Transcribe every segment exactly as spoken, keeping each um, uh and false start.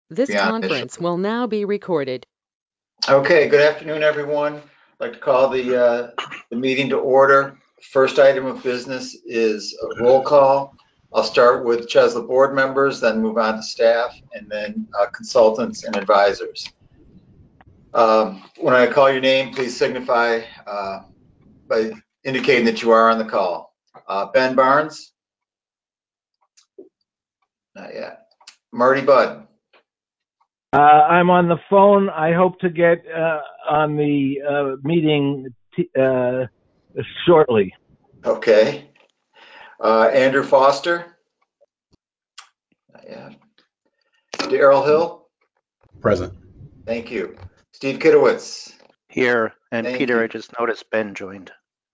This Beyond issue. conference will now be recorded. Okay, good afternoon, everyone. I'd like to call the, uh, the meeting to order. First item of business is a roll call. I'll start with Chesley board members, then move on to staff, and then uh, consultants and advisors. Um, when I call your name, please signify uh, by indicating that you are on the call. Uh, Ben Barnes? Not yet. Marty Budd? Uh, I'm on the phone. I hope to get uh, on the uh, meeting t- uh, shortly. Okay. Uh, Andrew Foster? Not yet. Darrell Hill? Present. Thank you. Steve Kitowitz? Here, and Thank Peter, you. I just noticed Ben joined.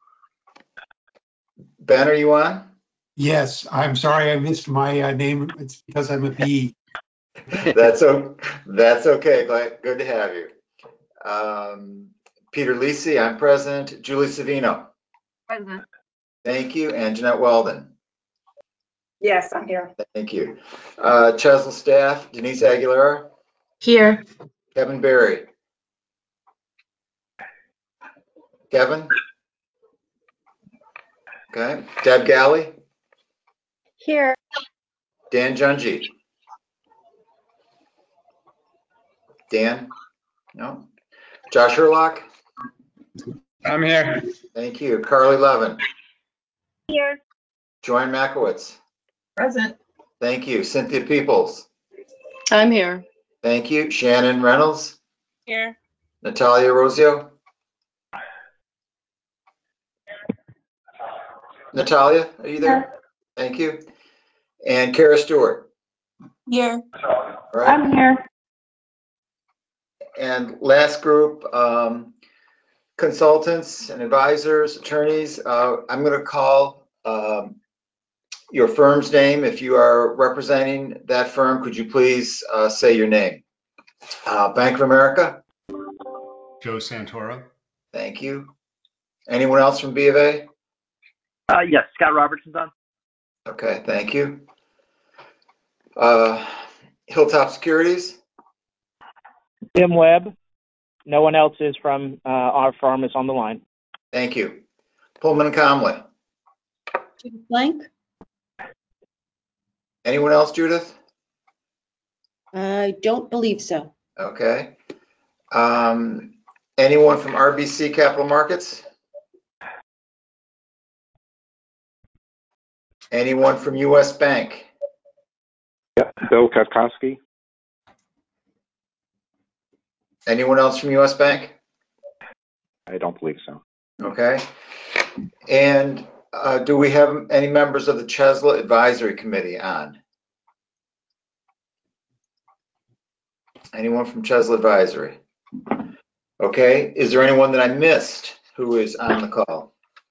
Ben, are you on? Yes, I'm sorry I missed my uh, name. It's because I'm a B. That's o- that's okay. Glad, good to have you. Um, Peter Lisi, I'm present. Julie Savino. Present. Thank you. And Jeanette Weldon. Yes, I'm here. Thank you. Uh, Chesley staff, Denise Aguilera. Here. Kevin Berry. Kevin. Okay. Deb Galley. Here. Dan Junji. Dan? No. Josh Herlock. I'm here. Thank you. Carly Levin. Here. Joanne Makowitz. Present. Thank you. Cynthia Peoples. I'm here. Thank you. Shannon Reynolds. Here. Natalia Rosio. Natalia, are you there? Thank you. And Kara Stewart. Here. All right. I'm here. And last group, um, consultants and advisors, attorneys. Uh, I'm going to call um, your firm's name. If you are representing that firm, could you please uh, say your name? Uh, Bank of America. Joe Santoro. Thank you. Anyone else from B of A? Uh, yes, Scott Robertson's on. Okay, thank you. Uh, Hilltop Securities. Tim Webb. No one else is from uh, our firm is on the line. Thank you. Pullman and Comley. Judith Blank. Anyone else, Judith? I don't believe so. Okay. Um, anyone from R B C Capital Markets? Anyone from U S Bank? Yeah, Bill Katkowski. Anyone else from U S Bank? I don't believe so. Okay. And uh, do we have any members of the Chesley Advisory Committee on? Anyone from Chesley Advisory? Okay. Is there anyone that I missed who is on the call?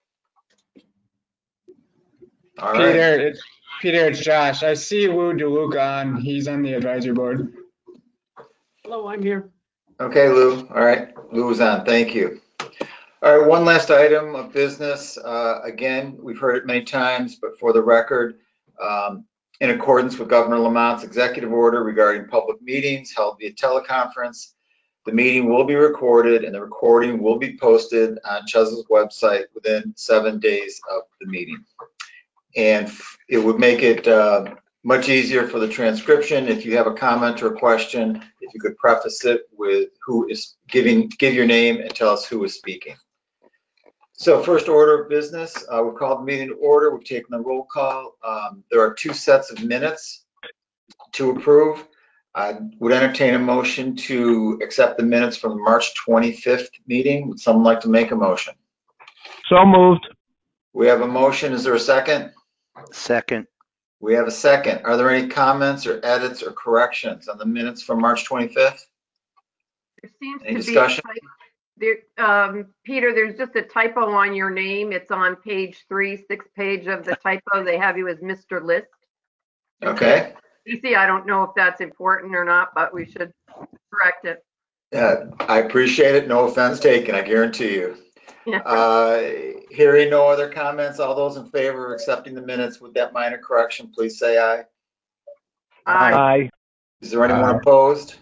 All Peter, right. it's Peter, it's Josh. I see Lou DeLuca on. He's on the advisory board. Hello, I'm here. Okay, Lou. All right. Lou is on. Thank you. All right, one last item of business. Uh, again, we've heard it many times, but for the record, um, in accordance with Governor Lamont's executive order regarding public meetings held via teleconference, the meeting will be recorded and the recording will be posted on Chesley's website within seven days of the meeting. And it would make it uh, much easier for the transcription. If you have a comment or a question, if you could preface it with who is giving, give your name and tell us who is speaking. So first order of business, uh, we've called the meeting to order. We've taken the roll call. Um, there are two sets of minutes to approve. I would entertain a motion to accept the minutes from the March twenty-fifth meeting. Would someone like to make a motion? So moved. We have a motion. Is there a second? Second. We have a second. Are there any comments or edits or corrections on the minutes from March twenty-fifth? There seems Any to discussion? be there, um, Peter, there's just a typo on your name. It's on page three, sixth page of the typo. They have you as Mister List. Okay. You see, I don't know if that's important or not, but we should correct it. Yeah, I appreciate it. No offense taken, I guarantee you. Yeah. Uh, hearing no other comments, all those in favor of accepting the minutes with that minor correction, please say aye. Aye. Aye. Is there anyone Aye. opposed?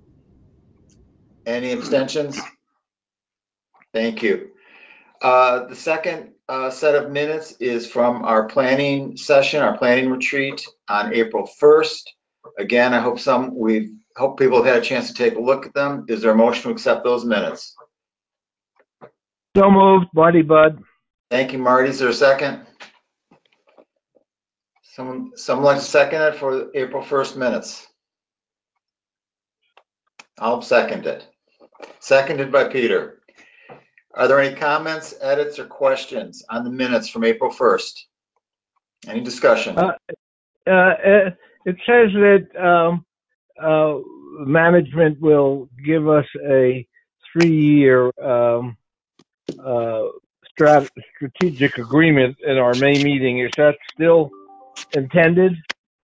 Any abstentions? Thank you. Uh, the second uh, set of minutes is from our planning session, our planning retreat on April first. Again, I hope some, we hope people have had a chance to take a look at them. Is there a motion to accept those minutes? So moved, Marty Bud. Thank you, Marty. Is there a second? Someone, someone like to second it for April first minutes? I'll second it. Seconded by Peter. Are there any comments, edits, or questions on the minutes from April first? Any discussion? Uh, uh, it says that um, uh, management will give us a three-year um, uh, strat- strategic agreement in our May meeting. Is that still intended?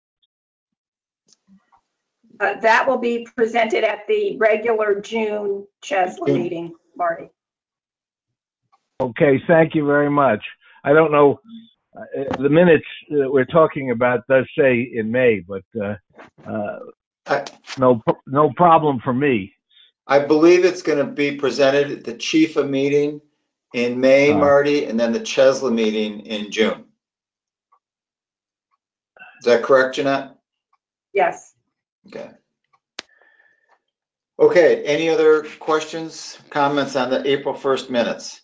Uh, that will be presented at the regular June Chesla June. meeting, Marty. Okay, thank you very much. I don't know, uh, the minutes that we're talking about does say in May, but uh, uh, I, no, no problem for me. I believe it's going to be presented at the Chifa meeting in May, Uh. Marty, and then the Chesla meeting in June. Is that correct, Jeanette? Yes. Okay. Okay, any other questions, comments on the April first minutes?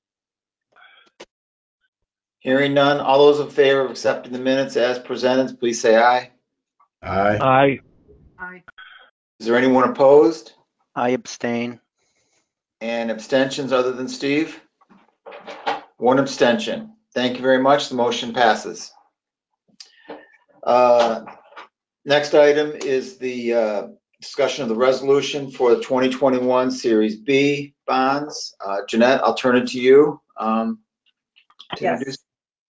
Hearing none, all those in favor of accepting the minutes as presented, please say aye. Aye. Aye. Aye. Is there anyone opposed? I abstain. And abstentions other than Steve? One abstention. Thank you very much. The motion passes. Uh, next item is the uh, discussion of the resolution for the twenty twenty-one Series B bonds. Uh, Jeanette, I'll turn it to you. Um, to Yes. introduce.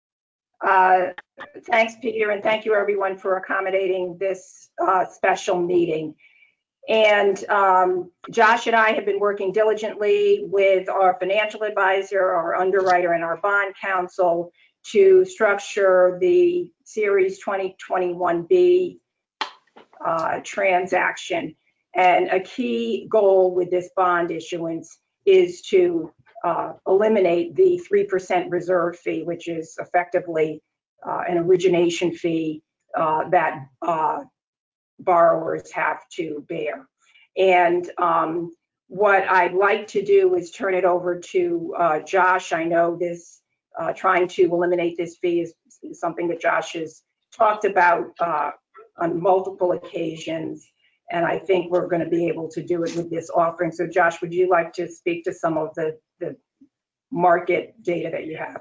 Uh, thanks, Peter, and thank you everyone for accommodating this uh, special meeting. And um, Josh and I have been working diligently with our financial advisor, our underwriter, and our bond counsel to structure the Series twenty twenty-one B uh, transaction. And a key goal with this bond issuance is to uh, eliminate the three percent reserve fee, which is effectively uh, an origination fee uh, that uh, borrowers have to bear. And um, what I'd like to do is turn it over to uh, Josh. I know this, uh, trying to eliminate this fee is, is something that Josh has talked about uh, on multiple occasions. And I think we're going to be able to do it with this offering. So Josh, would you like to speak to some of the, the market data that you have?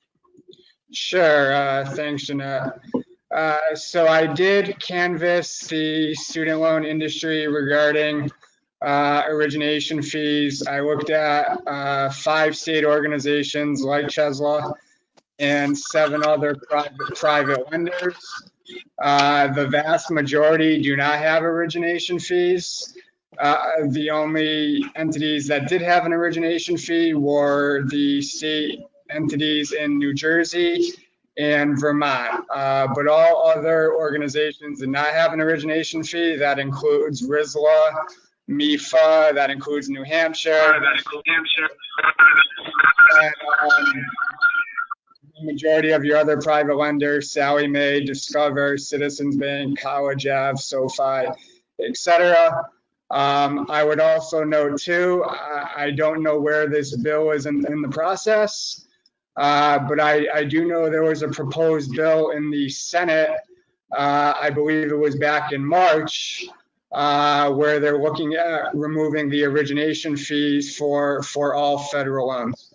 Sure. Uh, thanks, Jeanette. Uh, so I did canvass the student loan industry regarding uh, origination fees. I looked at uh, five state organizations like Chesla and seven other private, private lenders. Uh, the vast majority do not have origination fees. Uh, the only entities that did have an origination fee were the state entities in New Jersey and Vermont. Uh, but all other organizations did not have an origination fee. That includes R I S L A, M I F A, that includes New Hampshire. That includes New Hampshire. And, um, the majority of your other private lenders, Sallie Mae, Discover, Citizens Bank, College Ave, SoFi, et cetera. Um, I would also note too, I, I don't know where this bill is in, in the process, uh, but I, I do know there was a proposed bill in the Senate, uh, I believe it was back in March, uh, where they're looking at removing the origination fees for, for all federal loans.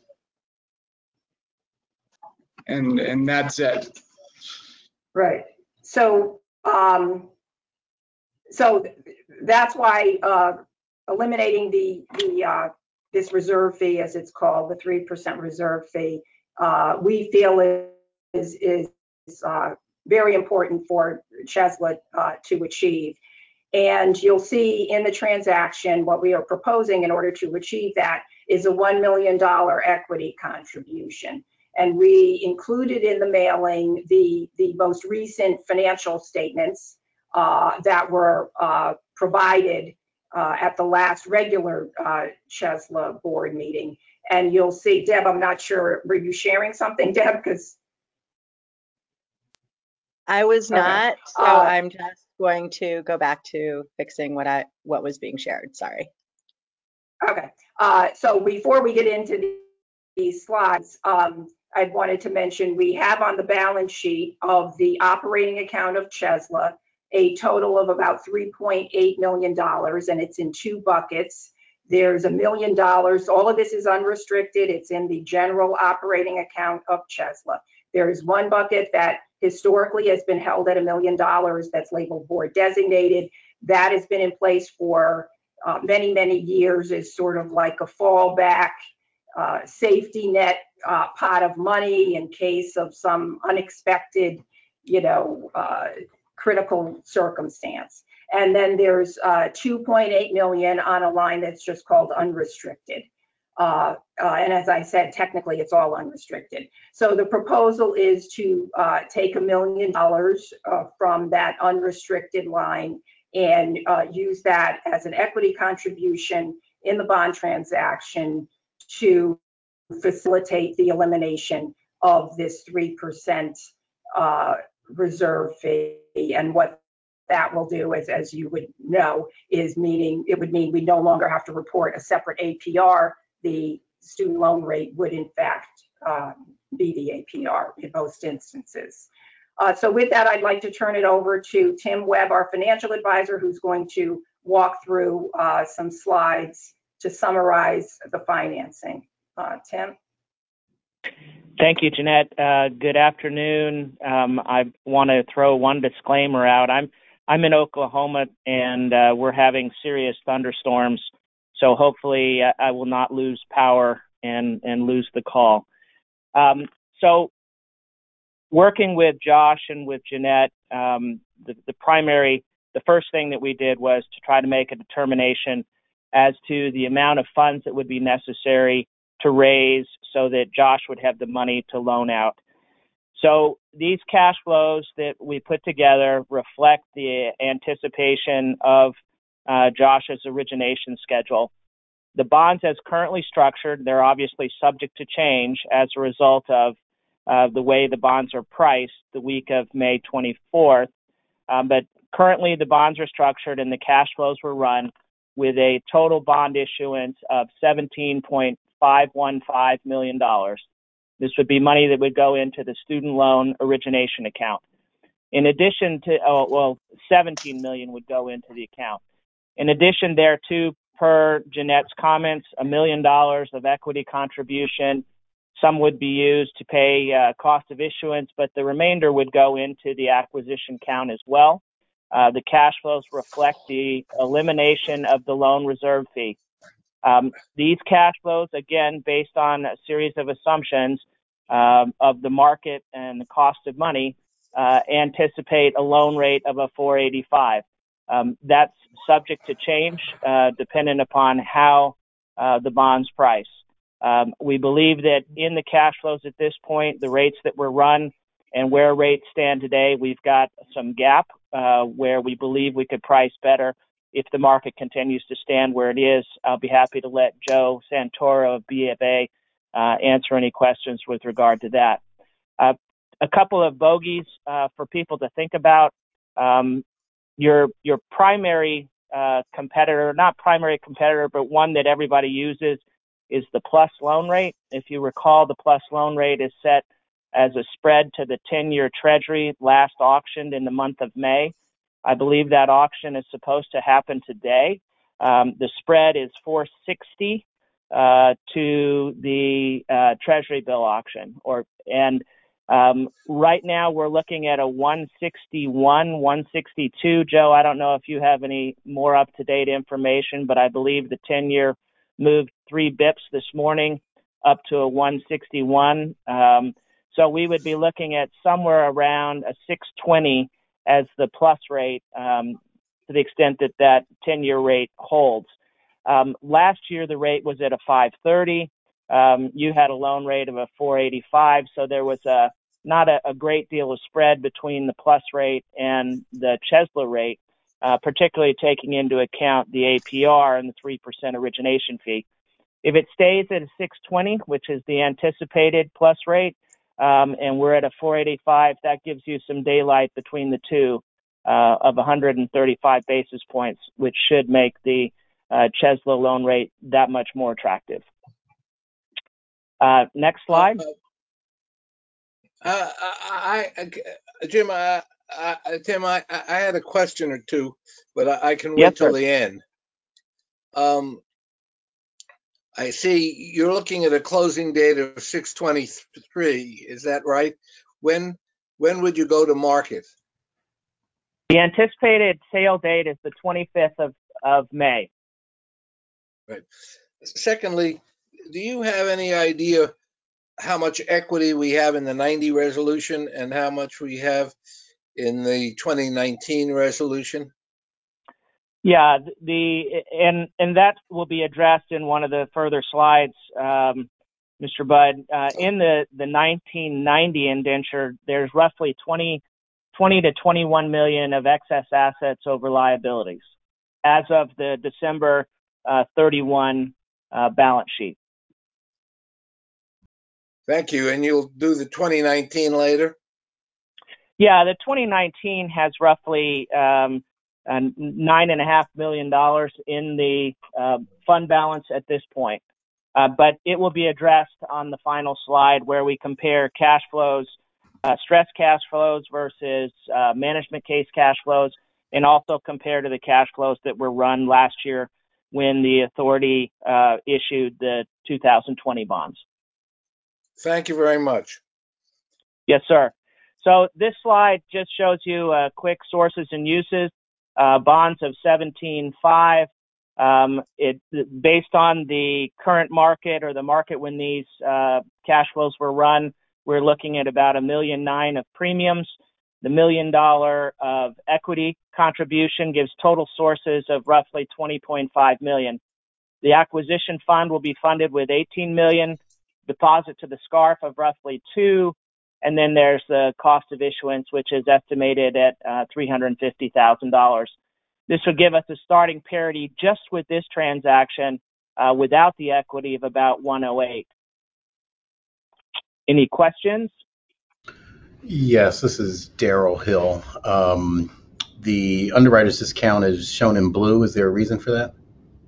And, and that's it. Right. So, um, so that's why uh, eliminating the the uh, this reserve fee, as it's called, the three percent reserve fee, uh, we feel is is uh, very important for Chesla uh, to achieve. And you'll see in the transaction what we are proposing in order to achieve that is a one million dollar equity contribution. And we included in the mailing the, the most recent financial statements uh, that were uh, provided uh, at the last regular uh, Chesla board meeting. And you'll see, Deb, I'm not sure, were you sharing something, Deb? Because I was Okay. not, so Uh, I'm just going to go back to fixing what I what was being shared. Sorry. Okay, uh, so before we get into the- these slides, um, I wanted to mention we have on the balance sheet of the operating account of Chesla a total of about three point eight million dollars, and it's in two buckets. There's a million dollars. All of this is unrestricted. It's in the general operating account of Chesla. There is one bucket that historically has been held at a million dollars that's labeled board designated. That has been in place for uh, many, many years as sort of like a fallback uh, safety net uh, pot of money in case of some unexpected, you know, uh, critical circumstance. And then there's uh, two point eight million on a line that's just called unrestricted. Uh, uh, and as I said, technically it's all unrestricted. So the proposal is to uh, take a million dollars uh, from that unrestricted line and uh, use that as an equity contribution in the bond transaction to facilitate the elimination of this three percent uh, reserve fee. And what that will do is, as you would know, is meaning it would mean we no longer have to report a separate A P R. The student loan rate would in fact uh, be the A P R in most instances. Uh, so with that, I'd like to turn it over to Tim Webb, our financial advisor, who's going to walk through uh, some slides to summarize the financing. Uh, Tim? Thank you, Jeanette. Uh, good afternoon. Um, I want to throw one disclaimer out. I'm I'm in Oklahoma, and uh, we're having serious thunderstorms, so hopefully I, I will not lose power and, and lose the call. Um, so working with Josh and with Jeanette, um, the, the primary, the first thing that we did was to try to make a determination as to the amount of funds that would be necessary to raise so that Josh would have the money to loan out. So these cash flows that we put together reflect the anticipation of uh, Josh's origination schedule. The bonds as currently structured, they're obviously subject to change as a result of uh, the way the bonds are priced the week of May twenty-fourth. Um, but currently the bonds are structured and the cash flows were run with a total bond issuance of seventeen point five one five million dollars. This would be money that would go into the student loan origination account. In addition to, oh, well, seventeen million dollars would go into the account. In addition thereto, per Jeanette's comments, a million dollars of equity contribution. Some would be used to pay uh, cost of issuance, but the remainder would go into the acquisition count as well. Uh, the cash flows reflect the elimination of the loan reserve fee. Um, these cash flows, again, based on a series of assumptions um, of the market and the cost of money, uh, anticipate a loan rate of a four eighty-five. Um, that's subject to change, uh, dependent upon how uh, the bonds price. Um, we believe that in the cash flows at this point, the rates that were run and where rates stand today, we've got some gap uh, where we believe we could price better. If the market continues to stand where it is, I'll be happy to let Joe Santoro of B of A uh, answer any questions with regard to that. Uh, a couple of bogeys uh, for people to think about. Um, your your primary uh, competitor, not primary competitor, but one that everybody uses is the plus loan rate. If you recall, the plus loan rate is set as a spread to the ten-year Treasury last auctioned in the month of May. I believe that auction is supposed to happen today. Um, the spread is four sixty uh, to the uh, Treasury bill auction, or and um, right now we're looking at a one sixty-one, one sixty-two. Joe, I don't know if you have any more up-to-date information, but I believe the ten-year moved three bips this morning up to a one sixty-one. Um, so we would be looking at somewhere around a six twenty as the plus rate, um, to the extent that that ten-year rate holds. Um, last year, the rate was at a five thirty. Um, you had a loan rate of a four eighty-five, so there was a, not a, a great deal of spread between the plus rate and the Chesla rate, uh, particularly taking into account the A P R and the three percent origination fee. If it stays at a six twenty, which is the anticipated plus rate, um, and we're at a four eighty-five, that gives you some daylight between the two uh, of one hundred thirty-five basis points, which should make the uh, Chesla loan rate that much more attractive. Uh, next slide. Uh, I, I, I, Jim, I, I, Tim, I, I had a question or two, but I, I can wait Yes, till sir. the end. Um, I see you're looking at a closing date of six twenty-three. Is that right? When, when would you go to market? The anticipated sale date is the twenty-fifth of, of May. Right. Secondly, do you have any idea how much equity we have in the ninety resolution and how much we have in the twenty nineteen resolution? Yeah, the and and that will be addressed in one of the further slides, um, Mister Budd. Uh, in the, the nineteen ninety indenture, there's roughly twenty, twenty to twenty-one million of excess assets over liabilities as of the December uh, thirty-one uh, balance sheet. Thank you. And you'll do the twenty nineteen later? Yeah, the twenty nineteen has roughly um, uh, nine and a half million dollars in the uh, fund balance at this point, uh, but it will be addressed on the final slide where we compare cash flows, uh, stress cash flows versus uh, management case cash flows, and also compare to the cash flows that were run last year when the authority uh, issued the two thousand twenty bonds. Thank you very much. Yes, sir. So this slide just shows you uh, quick sources and uses. Uh, bonds of seventeen five. Um, it based on the current market or the market when these uh, cash flows were run, we're looking at about a million nine of premiums. The million dollar of equity contribution gives total sources of roughly twenty point five million. The acquisition fund will be funded with eighteen million, deposit to the SCARF of roughly two, and then there's the cost of issuance, which is estimated at uh, three hundred fifty thousand dollars. This would give us a starting parity just with this transaction uh, without the equity of about one oh eight. Any questions? Yes, this is Daryl Hill. Um, the underwriter's discount is shown in blue. Is there a reason for that?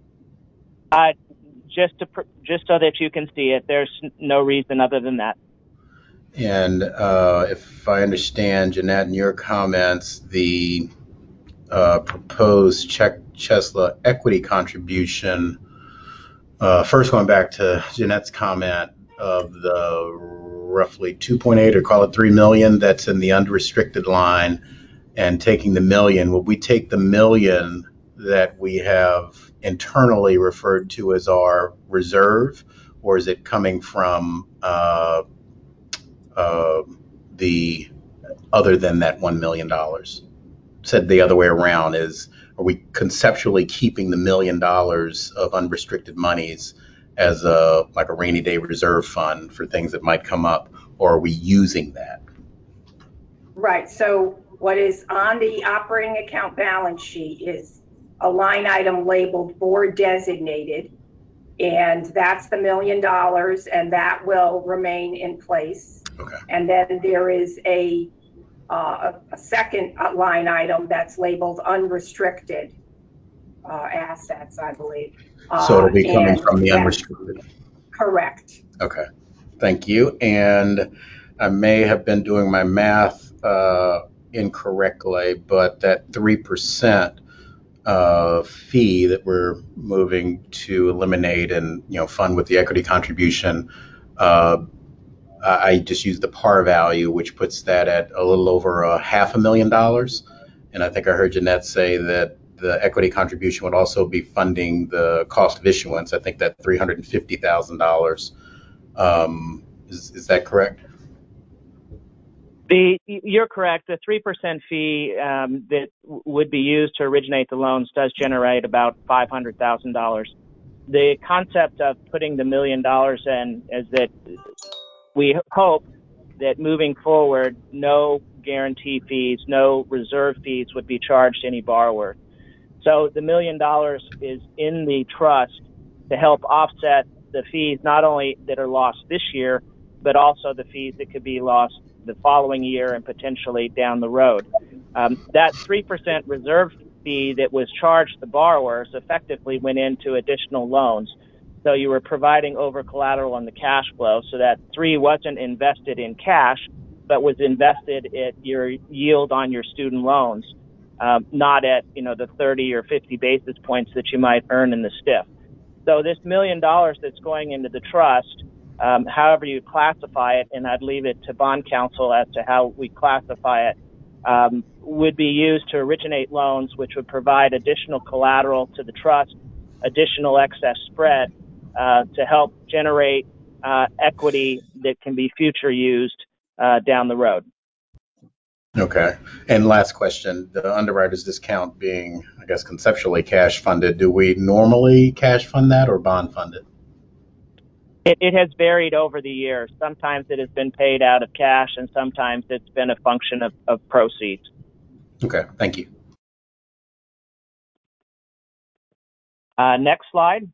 Uh, just to pr- just so that you can see it. There's no reason other than that. And uh, if I understand, Jeanette, in your comments, the uh, proposed Czech Chesla equity contribution, uh, first going back to Jeanette's comment of the roughly two point eight or call it three million that's in the unrestricted line, and taking the million, will we take the million that we have internally referred to as our reserve, or is it coming from uh, uh, the other than that one million dollars? Said the other way around, is are we conceptually keeping the million dollars of unrestricted monies as a like a rainy day reserve fund for things that might come up, or are we using that? Right. So what is on the operating account balance sheet is a line item labeled board designated, and that's the million dollars, and that will remain in place. Okay. And then there is a uh, a, a second line item that's labeled unrestricted uh, assets, I believe. So Uh, it'll be coming and from the that, unrestricted. correct. Okay. Thank you. And I may have been doing my math uh, incorrectly, but that three percent uh, fee that we're moving to eliminate and, you know, fund with the equity contribution, uh, I I just used the par value, which puts that at a little over a half a million dollars. And I think I heard Jeanette say that the equity contribution would also be funding the cost of issuance. I think that three hundred fifty thousand dollars. Um, is, is that correct? The, you're correct. The three percent fee um, that w- would be used to originate the loans does generate about five hundred thousand dollars. The concept of putting the million dollars in is that we hope that moving forward, no guarantee fees, no reserve fees would be charged to any borrower. So the million dollars is in the trust to help offset the fees not only that are lost this year, but also the fees that could be lost the following year and potentially down the road. Um, that three percent reserve fee that was charged to borrowers effectively went into additional loans. So you were providing over collateral on the cash flow, so that three wasn't invested in cash, but was invested at your yield on your student loans, um, not at, you know, the thirty or fifty basis points that you might earn in the stiff. So this million dollars that's going into the trust, um, however you classify it, and I'd leave it to bond counsel as to how we classify it, um, would be used to originate loans, which would provide additional collateral to the trust, additional excess spread, uh, to help generate uh, equity that can be future used uh, down the road. Okay. And last question, the underwriter's discount being, I guess, conceptually cash funded, do we normally cash fund that or bond fund it? It, it has varied over the years. Sometimes it has been paid out of cash, and sometimes it's been a function of, of proceeds. Okay, thank you. Uh, next slide.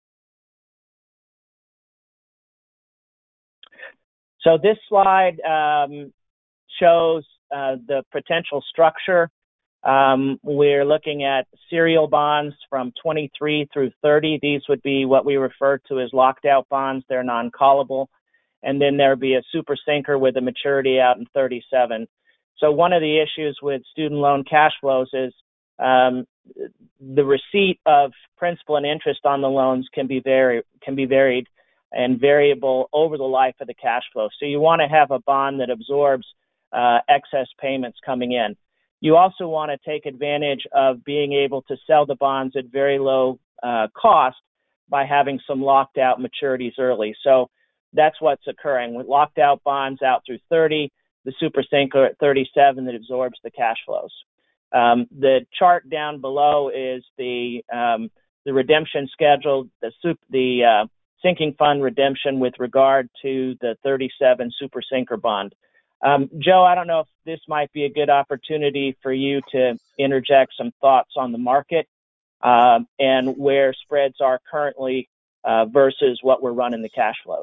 So this slide um, shows uh, the potential structure. Um, we're looking at serial bonds from twenty-three through thirty. These would be what we refer to as locked out bonds. They're non-callable. And then there would be a super sinker with a maturity out in thirty-seven. So one of the issues with student loan cash flows is um, the receipt of principal and interest on the loans can be vary, can be varied and variable over the life of the cash flow. So you want to have a bond that absorbs uh, excess payments coming in. You also want to take advantage of being able to sell the bonds at very low uh, cost by having some locked out maturities early. So that's what's occurring with locked out bonds out through thirty, the super sinker at thirty-seven that absorbs the cash flows. Um, the chart down below is the um, the redemption schedule, the super, the uh, sinking fund redemption with regard to the thirty-seven super sinker bond. Um, Joe, I don't know if this might be a good opportunity for you to interject some thoughts on the market um, and where spreads are currently uh, versus what we're running the cash flows.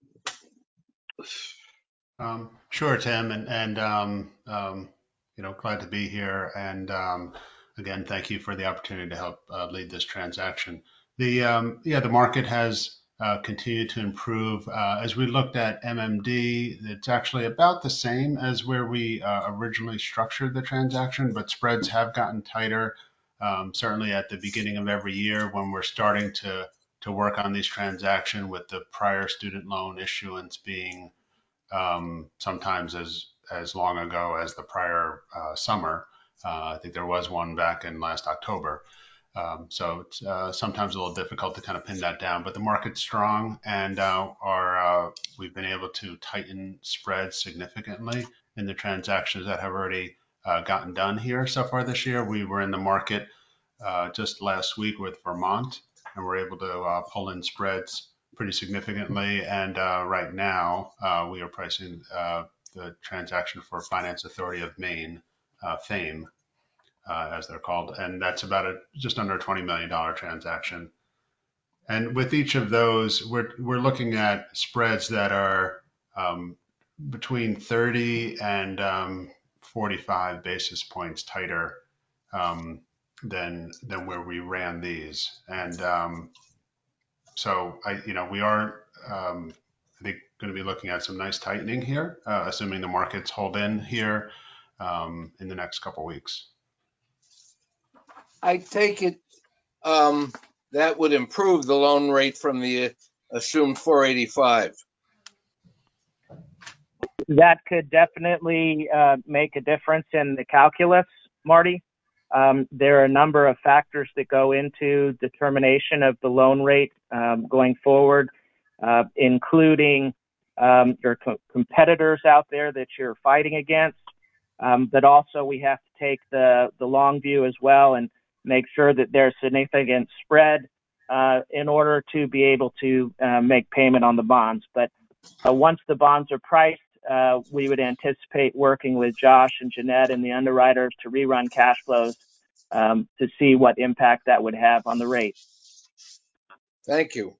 Um, sure, Tim, and and um, um, you know, glad to be here. And um, again, thank you for the opportunity to help uh, lead this transaction. The um, yeah, the market has uh, continued to improve. Uh, as we looked at M M D, it's actually about the same as where we uh, originally structured the transaction, but spreads have gotten tighter. Um, certainly at the beginning of every year when we're starting to to work on these transactions, with the prior student loan issuance being um, sometimes as as long ago as the prior uh, summer. Uh, I think there was one back in last October. Um, so it's uh, sometimes a little difficult to kind of pin that down, but the market's strong, and uh, our uh, we've been able to tighten spreads significantly in the transactions that have already uh, gotten done here so far this year. We were in the market uh, just last week with Vermont, and we're able to uh, pull in spreads pretty significantly. And uh, right now, uh, we are pricing uh, the transaction for Finance Authority of Maine, uh, FAME, uh, as they're called, and that's about a just under a twenty million dollars transaction. And with each of those, we're we're looking at spreads that are um, between thirty and um, forty-five basis points tighter um, than than where we ran these. And um, so I, you know, we are, um, I think, going to be looking at some nice tightening here, uh, assuming the markets hold in here um, in the next couple weeks. I take it um, that would improve the loan rate from the assumed four eighty-five. That could definitely uh, make a difference in the calculus, Marty. Um, there are a number of factors that go into determination of the loan rate um, going forward, uh, including um, your co- competitors out there that you're fighting against. Um, but also we have to take the, the long view as well and make sure that there's significant spread uh, in order to be able to uh, make payment on the bonds. But uh, once the bonds are priced, uh, we would anticipate working with Josh and Jeanette and the underwriters to rerun cash flows um, to see what impact that would have on the rate. Thank you.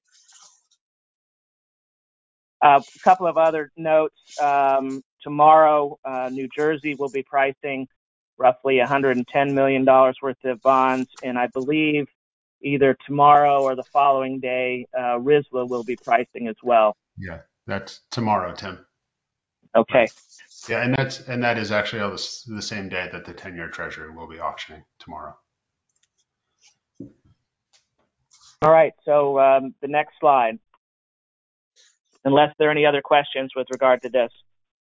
Uh, a couple of other notes. Um, tomorrow, uh, New Jersey will be pricing roughly one hundred ten million dollars worth of bonds, and I believe either tomorrow or the following day, uh, R I S L A will be pricing as well. Yeah, that's tomorrow, Tim. Okay. Yeah, and that's and that is actually on the, the same day that the ten-year Treasury will be auctioning tomorrow. All right. So um, the next slide, unless there are any other questions with regard to this.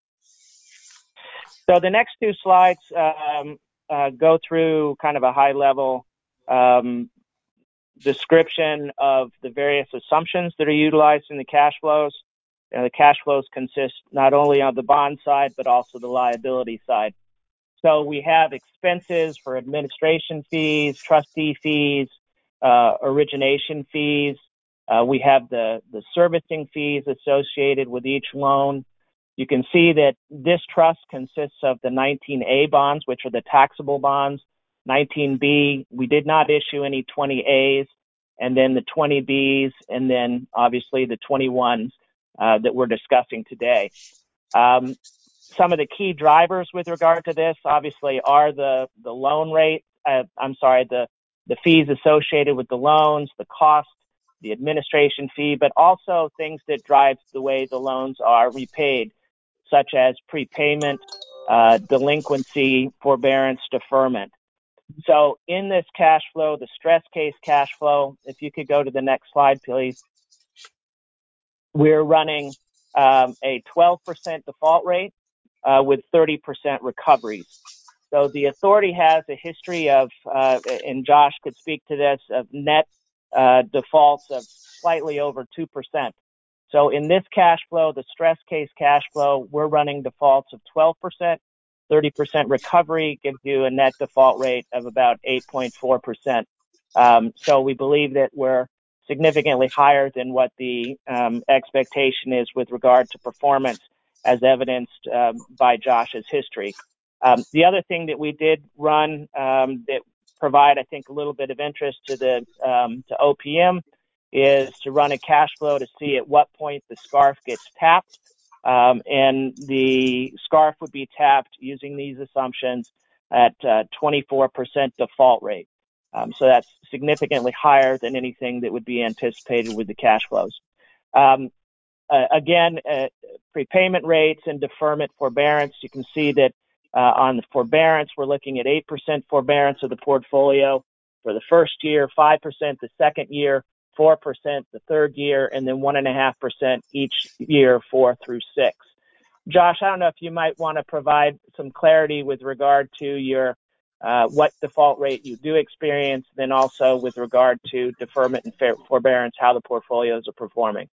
So the next two slides um, uh, go through kind of a high-level um, description of the various assumptions that are utilized in the cash flows. You know, the cash flows consist not only on the bond side, but also the liability side. So we have expenses for administration fees, trustee fees, uh, origination fees. Uh, we have the, the servicing fees associated with each loan. You can see that this trust consists of the nineteen A bonds, which are the taxable bonds. nineteen B, we did not issue any twenty A's, and then the twenty B's, and then obviously the twenty-ones uh, that we're discussing today. Um, some of the key drivers with regard to this, obviously, are the, the loan rate, uh, I'm sorry, the, the fees associated with the loans, the cost, the administration fee, but also things that drive the way the loans are repaid, such as prepayment, uh, delinquency, forbearance, deferment. So in this cash flow, the stress case cash flow, if you could go to the next slide, please. We're running um, a twelve percent default rate uh, with thirty percent recoveries. So the authority has a history of, uh, and Josh could speak to this, of net uh, defaults of slightly over two percent. So in this cash flow, the stress case cash flow, we're running defaults of twelve percent. thirty percent recovery gives you a net default rate of about eight point four percent. Um, so we believe that we're significantly higher than what the um, expectation is with regard to performance, as evidenced uh, by Josh's history. Um, the other thing that we did run um, that provide, I think, a little bit of interest to the um, to O P M is to run a cash flow to see at what point the SCARF gets tapped. Um, and the SCARF would be tapped using these assumptions at uh, twenty-four percent default rate. Um, so that's significantly higher than anything that would be anticipated with the cash flows. Um, uh, again, uh, prepayment rates and deferment forbearance, you can see that uh, on the forbearance, we're looking at eight percent forbearance of the portfolio for the first year, five percent the second year, four percent the third year, and then one point five percent each year, four through six. Josh, I don't know if you might want to provide some clarity with regard to your uh, what default rate you do experience, then also with regard to deferment and forbearance, how the portfolios are performing.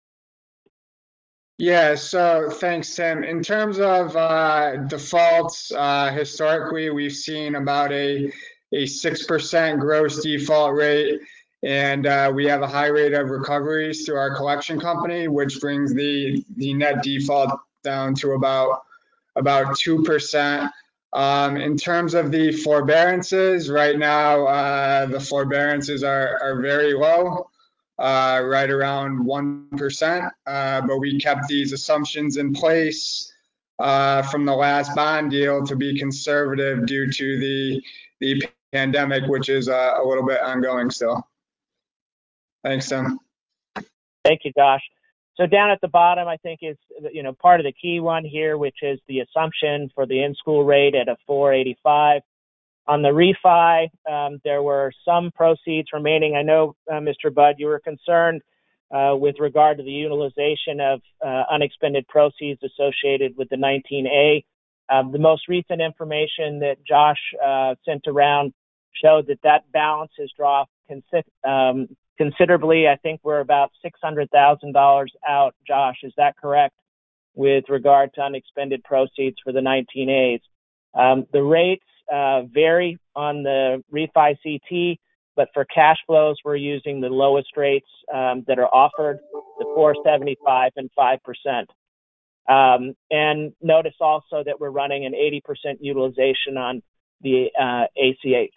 Yeah, so thanks, Tim. In terms of uh, defaults, uh, historically, we've seen about a a six percent gross default rate, and uh, we have a high rate of recoveries through our collection company, which brings the the net default down to about about two percent. Um, in terms of the forbearances, right now, uh, the forbearances are, are very low. Uh, right around one percent, uh, but we kept these assumptions in place uh, from the last bond deal to be conservative due to the the pandemic, which is uh, a little bit ongoing still. Thanks, Tim. Thank you, Josh. So down at the bottom, I think is, you know, part of the key one here, which is the assumption for the in-school rate at a four eighty-five. On the refi, um, there were some proceeds remaining. I know, uh, Mister Budd, you were concerned uh, with regard to the utilization of uh, unexpended proceeds associated with the nineteen A. Um, the most recent information that Josh uh, sent around showed that that balance has dropped consi- um, considerably. I think we're about six hundred thousand dollars out. Josh, is that correct, with regard to unexpended proceeds for the nineteen A's? Um, the rates Uh, vary on the refi C T, but for cash flows, we're using the lowest rates um, that are offered, the four seventy-five and five percent. Um, and notice also that we're running an eighty percent utilization on the uh, A C H.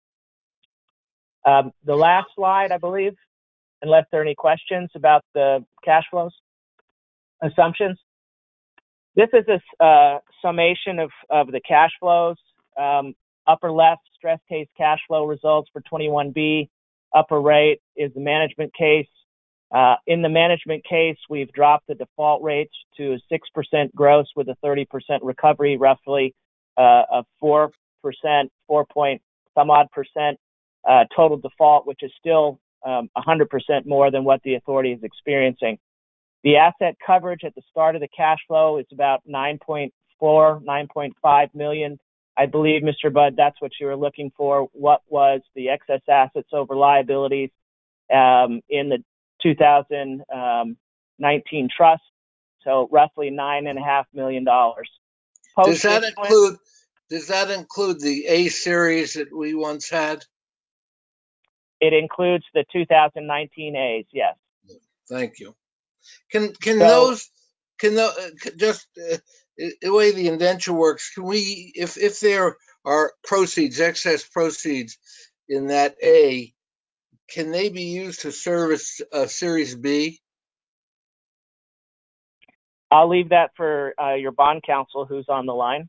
Um, the last slide, I believe, unless there are any questions about the cash flows assumptions. This is a uh, summation of, of the cash flows. Um, upper left, stress case cash flow results for twenty-one B. Upper right is the management case. Uh, in the management case, we've dropped the default rates to six percent gross with a thirty percent recovery, roughly uh, of four percent, four point some odd percent uh, total default, which is still um, one hundred percent more than what the authority is experiencing. The asset coverage at the start of the cash flow is about nine point four, nine point five million. I believe, Mister Budd, that's what you were looking for. What was the excess assets over liabilities um, in the two thousand nineteen trust? So roughly nine and a half million dollars. Does that include, does that include the A series that we once had? It includes the two thousand nineteen A's, yes. Thank you. Can can So- those can the just uh, the way the indenture works? Can we, if if there are proceeds, excess proceeds in that A, can they be used to service uh, Series B? I'll leave that for uh, your bond counsel who's on the line.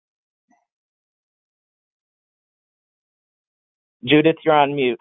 Judith, you're on mute.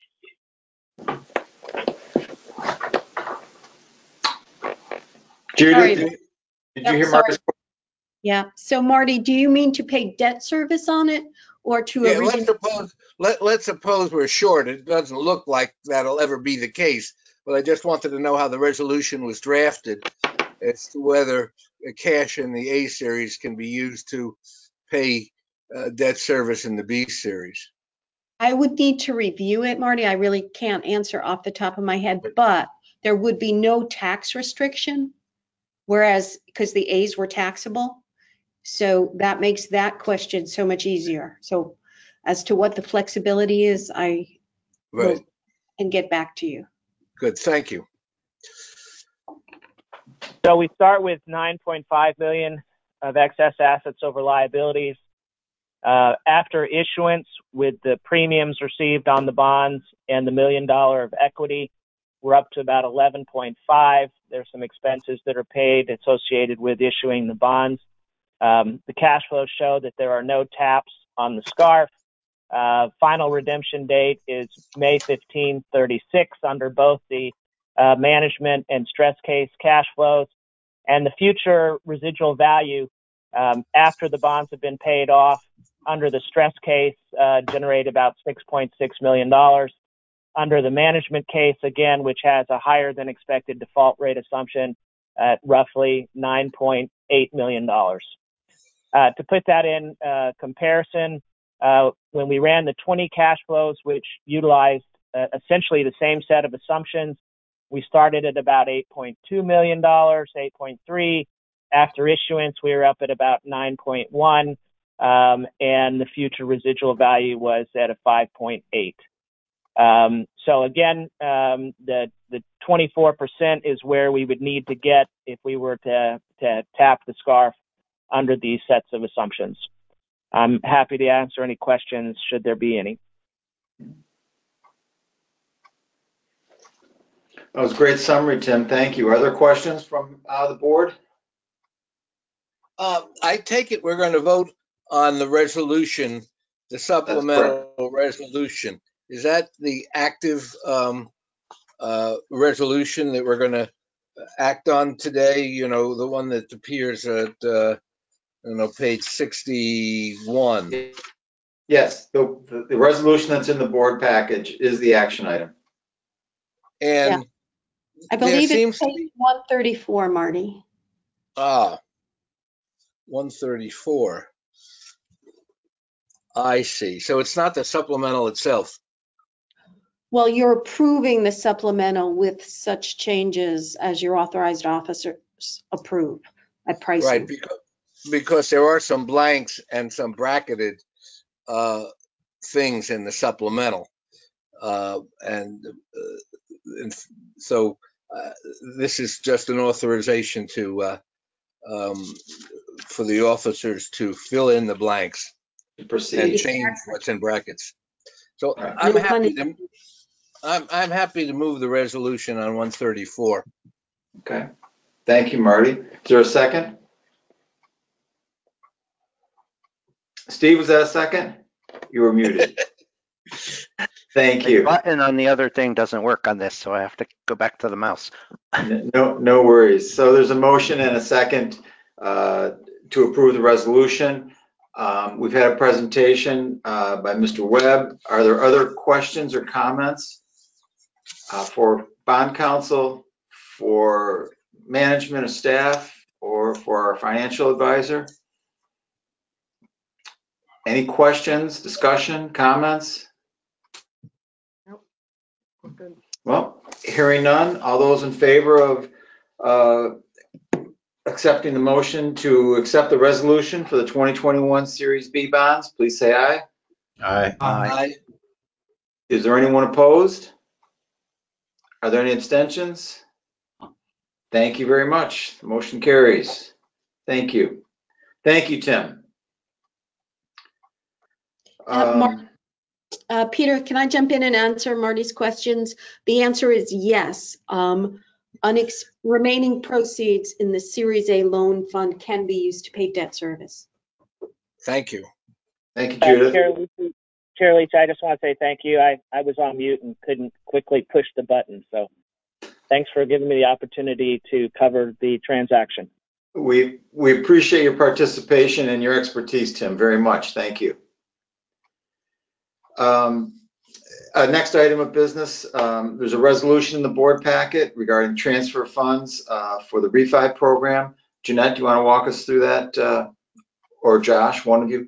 Judith, Sorry. did, did you Yep, hear sorry. Mark's? Yeah. So Marty, do you mean to pay debt service on it or to Yeah, originate? let's suppose let let's suppose we're short. It doesn't look like that'll ever be the case, but I just wanted to know how the resolution was drafted as to whether the cash in the A series can be used to pay uh, debt service in the B series. I would need to review it, Marty. I really can't answer off the top of my head, but there would be no tax restriction, whereas because the A's were taxable. So that makes that question so much easier. So as to what the flexibility is, I Right. will and get back to you. Good. Thank you. So we start with nine point five million of excess assets over liabilities. Uh, after issuance, with the premiums received on the bonds and the million dollar of equity, we're up to about eleven point five. There's some expenses that are paid associated with issuing the bonds. Um, the cash flows show that there are no taps on the SCARF. Uh, final redemption date is May fifteenth, thirty-six under both the uh, management and stress case cash flows. And the future residual value um, after the bonds have been paid off under the stress case uh, generate about six point six million dollars. Under the management case, again, which has a higher than expected default rate assumption at roughly nine point eight million dollars. Uh, to put that in uh, comparison, uh, when we ran the twenty cash flows, which utilized uh, essentially the same set of assumptions, we started at about eight point two million dollars, eight point three. After issuance, we were up at about nine point one, um, and the future residual value was at a five point eight. Um, so again, um, the the twenty-four percent is where we would need to get if we were to to tap the SCARF under these sets of assumptions. I'm happy to answer any questions should there be any. That was a great summary, Tim. Thank you. Are there questions from uh, the board? Uh, I take it we're going to vote on the resolution, the supplemental resolution. Is that the active um, uh, resolution that we're going to act on today? You know, the one that appears at, uh, you know, page sixty-one. Yes, the, the, the resolution that's in the board package is the action item. And I there believe seems it's to page be, one thirty-four, Marty. ah, one thirty-four. I see. So it's not the supplemental itself. Well, you're approving the supplemental with such changes as your authorized officers approve at pricing. Right, because, because there are some blanks and some bracketed uh, things in the supplemental. Uh, and, uh, and so uh, this is just an authorization to uh, um, for the officers to fill in the blanks and Proceed. change what's in brackets. So Right. I'm No pun happy to, I'm, I'm happy to move the resolution on one thirty-four. Okay. Thank you, Marty. Is there a second? Steve, was that a second? You were muted. Thank The you. button on the other thing doesn't work on this, so I have to go back to the mouse. No, no worries. So there's a motion and a second uh, to approve the resolution. Um, we've had a presentation uh, by Mister Webb. Are there other questions or comments uh, for bond counsel, for management or staff, or for our financial advisor? Any questions, discussion, comments? Nope. We're good. Well, hearing none, all those in favor of uh, accepting the motion to accept the resolution for the twenty twenty-one Series B bonds, please say aye. Aye. Aye. Is there anyone opposed? Are there any abstentions? Thank you very much. The motion carries. Thank you. Thank you, Tim. Uh, Mar- Um, Uh, Peter, can I jump in and answer Marty's questions? The answer is yes. Um, unex- remaining proceeds in the Series A loan fund can be used to pay debt service. Thank you. Thank you, Uh, Judith. Chair Lisa, Chair Lisa, I just want to say thank you. I, I was on mute and couldn't quickly push the button. So thanks for giving me the opportunity to cover the transaction. We, we appreciate your participation and your expertise, Tim, very much. Thank you. Um, uh, next item of business, um, there's a resolution in the board packet regarding transfer funds uh, for the refi program. Jeanette, do you want to walk us through that? Uh, or Josh, one of you?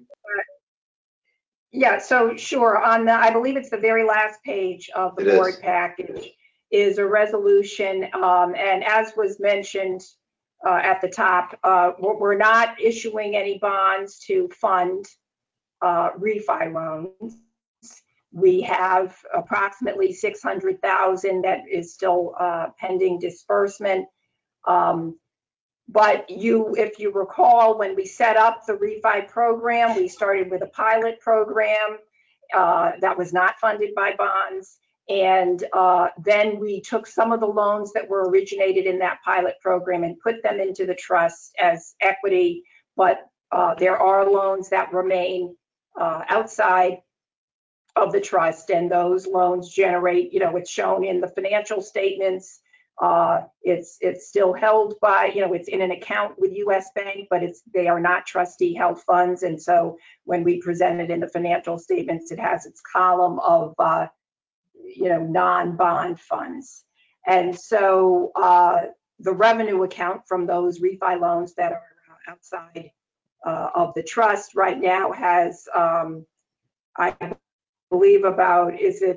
Yeah, so sure, on the, I believe it's the very last page of the It board is. package is a resolution, um, and as was mentioned uh, at the top, uh, we're we're not issuing any bonds to fund uh, refi loans. We have approximately six hundred thousand that is still uh, pending disbursement. Um, But you, if you recall, when we set up the refi program, we started with a pilot program uh, that was not funded by bonds. And uh, then we took some of the loans that were originated in that pilot program and put them into the trust as equity. But uh, there are loans that remain uh, outside of the trust, and those loans generate, you know, it's shown in the financial statements. Uh, it's it's still held by, you know, it's in an account with U S Bank, but it's they are not trustee held funds. And so when we present it in the financial statements, it has its column of, uh, you know, non-bond funds. And so uh, the revenue account from those refi loans that are outside uh, of the trust right now has, um, I believe about, is it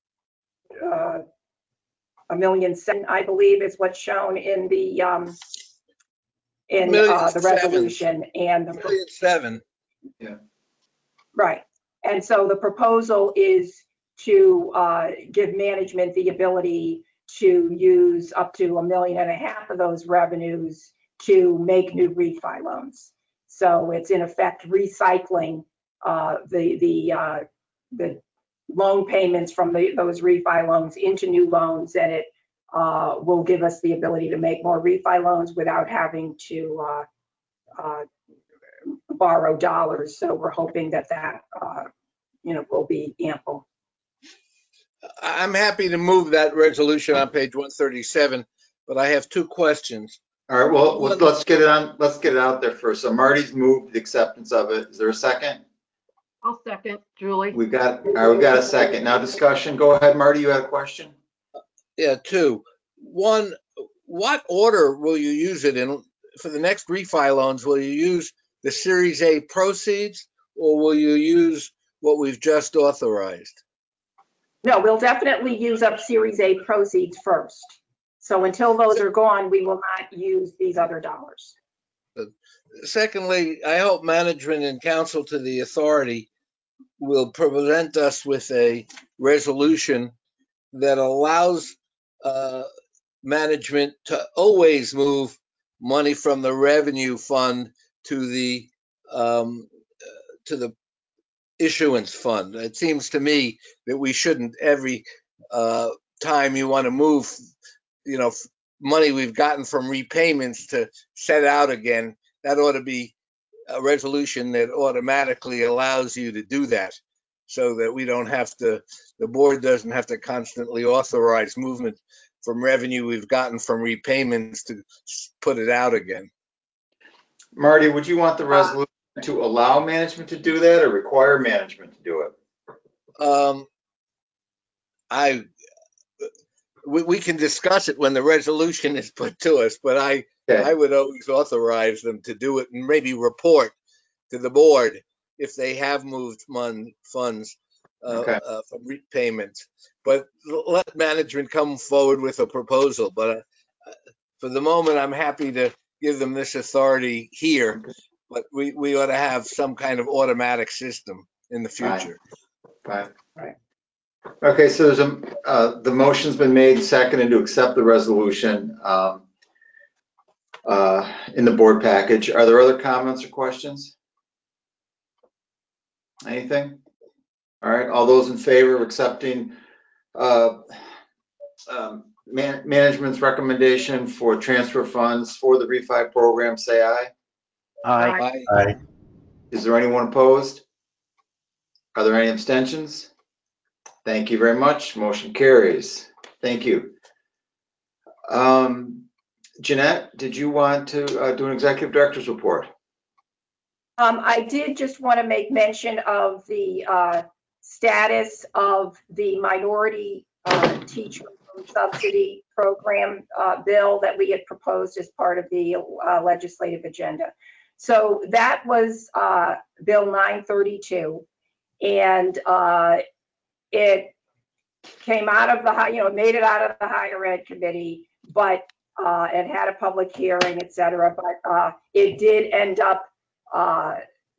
uh, a million seven, I believe is what's shown in the um, in Million uh, the seven. resolution and the, Million seven. Yeah. right. And so the proposal is to uh, give management the ability to use up to a million and a half of those revenues to make new refi loans. So it's in effect recycling uh, the the uh, the loan payments from the, those refi loans into new loans, and it uh, will give us the ability to make more refi loans without having to uh, uh, borrow dollars. So we're hoping that that uh, you know will be ample. I'm happy to move that resolution on page one thirty-seven, but I have two questions. All right, well, let's- let's get it on, let's get it out there first. So Marty's moved the acceptance of it. Is there a second? I'll second, Julie. We've got, all right, we've got a second. Now discussion. Go ahead, Marty, you had a question? Yeah, two. One, what order will you use it in for the next refi loans? Will you use the Series A proceeds, or will you use what we've just authorized? No, we'll definitely use up Series A proceeds first. So until those are gone, we will not use these other dollars. Secondly, I hope management and counsel to the authority will present us with a resolution that allows uh, management to always move money from the revenue fund to the um, to the issuance fund. It seems to me that we shouldn't every uh, time you want to move, you know, money we've gotten from repayments to set out again. That ought to be a resolution that automatically allows you to do that, so that we don't have to, the board doesn't have to constantly authorize movement from revenue we've gotten from repayments to put it out again. Marty, would you want the resolution to allow management to do that or require management to do it? Um, I, we, we can discuss it when the resolution is put to us, but I, Okay. I would always authorize them to do it and maybe report to the board if they have moved mon, funds uh, Okay. uh, from repayments. But let management come forward with a proposal. But uh, for the moment, I'm happy to give them this authority here. But we, we ought to have some kind of automatic system in the future. Fine. Right. Okay, so there's a, uh, the motion's been made, seconded to accept the resolution um, uh, in the board package. Are there other comments or questions? Anything? All right, all those in favor of accepting uh, um, man, management's recommendation for transfer funds for the refi program, say aye. Aye. Aye. Aye. Is there anyone opposed? Are there any abstentions? Thank you very much. Motion carries. Thank you. Um, Jeanette, did you want to uh, do an executive director's report? Um, I did just want to make mention of the uh, status of the minority uh, teacher subsidy program uh, bill that we had proposed as part of the uh, legislative agenda. So that was uh, Bill nine thirty-two, and uh, it came out of the, you know, made it out of the higher ed committee, but uh, it had a public hearing, et cetera, but uh, it did end up uh,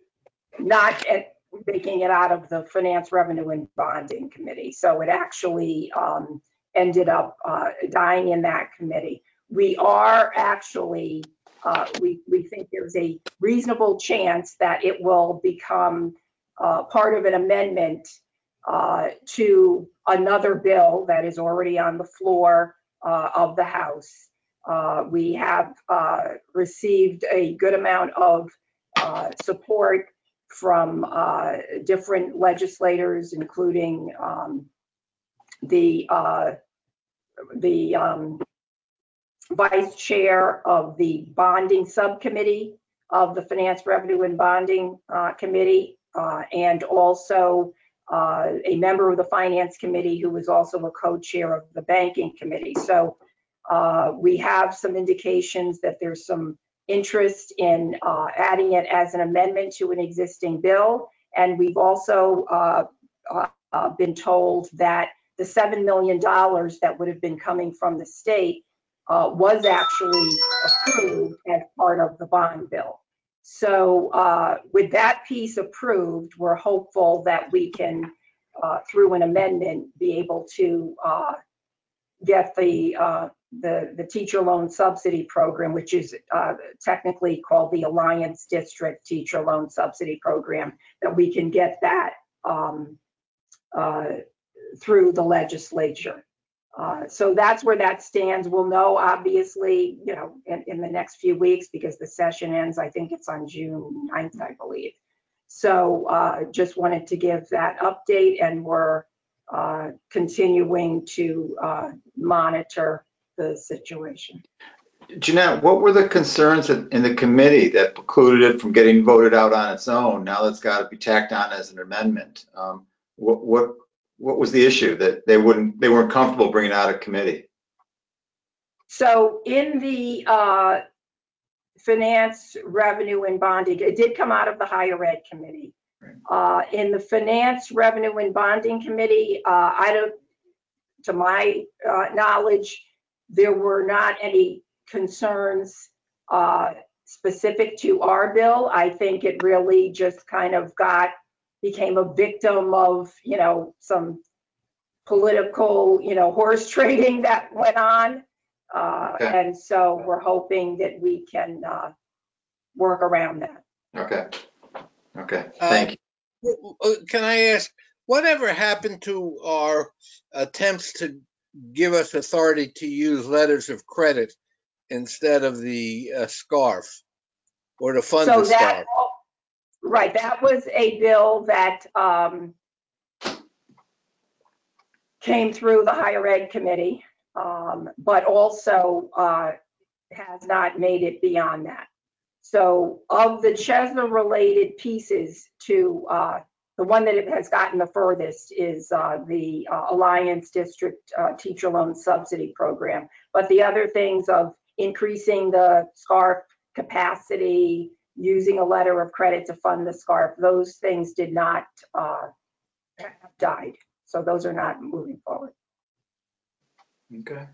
not at making it out of the Finance, Revenue, and Bonding Committee. So it actually um, ended up uh, dying in that committee. We are actually, uh, we, we think there's a reasonable chance that it will become uh, part of an amendment uh, to another bill that is already on the floor uh, of the House. Uh, we have uh, received a good amount of uh, support from uh, different legislators, including um, the uh, the um, vice chair of the bonding subcommittee of the Finance, Revenue, and Bonding uh, Committee, uh, and also uh, a member of the Finance Committee who was also a co-chair of the Banking Committee. So uh, we have some indications that there's some interest in uh, adding it as an amendment to an existing bill. And we've also uh, uh, been told that the seven million dollars that would have been coming from the state uh, was actually approved as part of the bond bill. So uh, with that piece approved, we're hopeful that we can, uh, through an amendment, be able to uh, get the uh, the, the teacher loan subsidy program, which is uh, technically called the Alliance District Teacher Loan Subsidy Program, that we can get that um, uh, through the legislature. Uh, so that's where that stands. We'll know, obviously, you know, in, in the next few weeks, because the session ends, I think it's on June ninth, I believe. So uh, just wanted to give that update, and we're uh, continuing to uh, monitor the situation. Jeanette, what were the concerns in the committee that precluded it from getting voted out on its own? Now it's got to be tacked on as an amendment. Um, what, what what was the issue that they wouldn't they weren't comfortable bringing out of committee? So in the uh, Finance, Revenue, and Bonding, it did come out of the Higher Ed Committee. Uh, in the Finance, Revenue, and Bonding Committee, uh, I don't, to my uh, knowledge, there were not any concerns uh, specific to our bill. I think it really just kind of got, became a victim of, you know, some political, you know, horse trading that went on. Uh, Okay. And so we're hoping that we can uh, work around that. Okay. Okay. Uh, Thank you. w- w- Can I ask, whatever happened to our attempts to give us authority to use letters of credit instead of the uh, SCARF or to fund So the that, SCARF? right, that was a bill that um, came through the higher ed committee, um, but also uh, has not made it beyond that. So of the Chesna related pieces to uh, the one that it has gotten the furthest is uh, the uh, Alliance District uh, Teacher Loan Subsidy Program. But the other things of increasing the SCARF capacity, using a letter of credit to fund the SCARF, those things did not uh, have died. So those are not moving forward. Okay.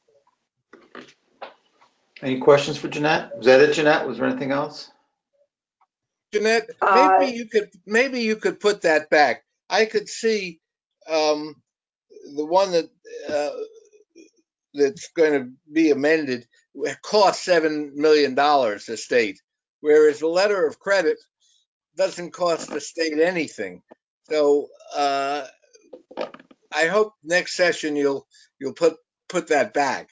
Any questions for Jeanette? Was that it, Jeanette? Was there anything else? Jeanette, Uh, maybe you could maybe you could put that back. I could see um, the one that uh, that's going to be amended costs seven million dollars the state, whereas the letter of credit doesn't cost the state anything. So uh, I hope next session you'll you'll put put that back.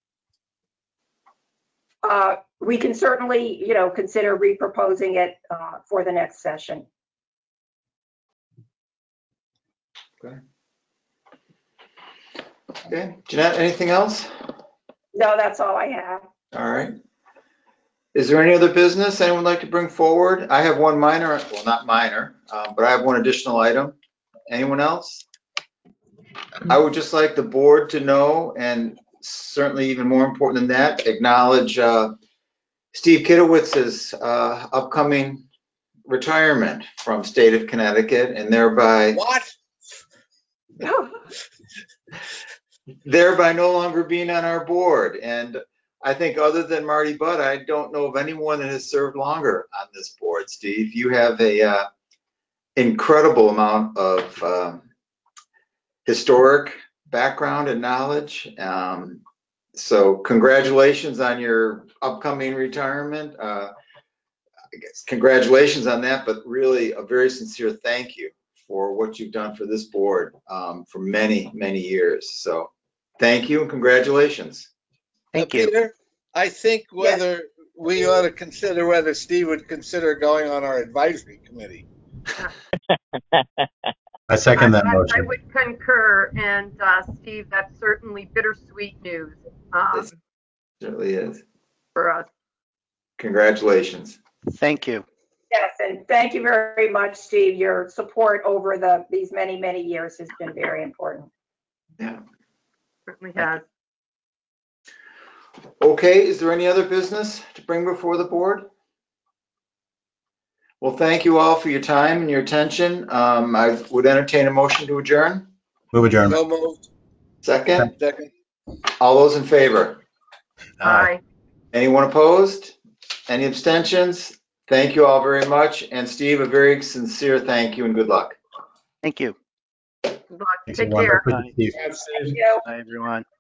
Uh, we can certainly, you know, consider reproposing it uh, for the next session. Okay. Okay. Jeanette, anything else? No, that's all I have. All right. Is there any other business anyone would like to bring forward? I have one minor, well, not minor, um, but I have one additional item. Anyone else? I would just like the board to know, and certainly even more important than that, acknowledge uh, Steve Kitowitz's uh, upcoming retirement from state of Connecticut, and thereby What? thereby no longer being on our board. And I think other than Marty Budd, I don't know of anyone that has served longer on this board. Steve, you have a uh, incredible amount of um, historic background and knowledge. Um, so congratulations on your upcoming retirement. Uh, I guess congratulations on that, but really a very sincere thank you for what you've done for this board um, for many, many years. So thank you and congratulations. Thank uh, you. Peter, I think whether we ought to consider whether Steve would consider going on our advisory committee. I second I, that I, I motion. would concur, and uh, Steve, that's certainly bittersweet news um, It certainly is. for us. Congratulations. Thank you. Yes, and thank you very much, Steve. Your support over the these many, many years has been very important. Yeah. Certainly has. Okay, is there any other business to bring before the board? Well, thank you all for your time and your attention. Um, I would entertain a motion to adjourn. Move adjournment. So moved. Second, Second. all those in favor? Aye. Anyone opposed? Any abstentions? Thank you all very much. And Steve, a very sincere thank you and good luck. Thank you. Good luck. Thanks, Take everyone. care. Bye, Steve. That's Thank you. Bye, everyone.